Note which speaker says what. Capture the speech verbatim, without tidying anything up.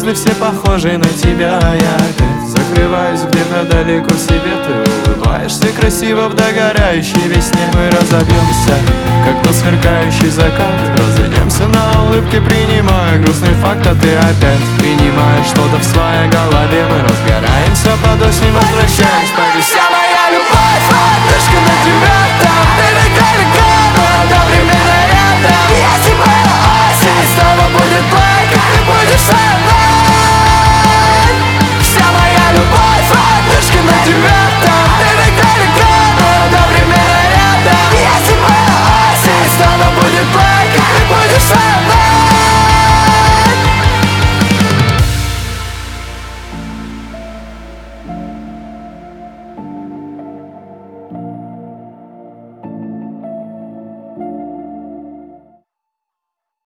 Speaker 1: мысли все похожи на тебя. Я опять закрываюсь где-то далеко в себе. Ты улыбаешься красиво в догорающей весне. Мы разобьемся, как тот сверкающий закат. Разойдемся на улыбке, принимая грустный факт. А ты опять принимаешь что-то в своей голове. Мы разгораемся под осень, возвращаясь по весне.
Speaker 2: Вся моя любовь, одышка на тебя.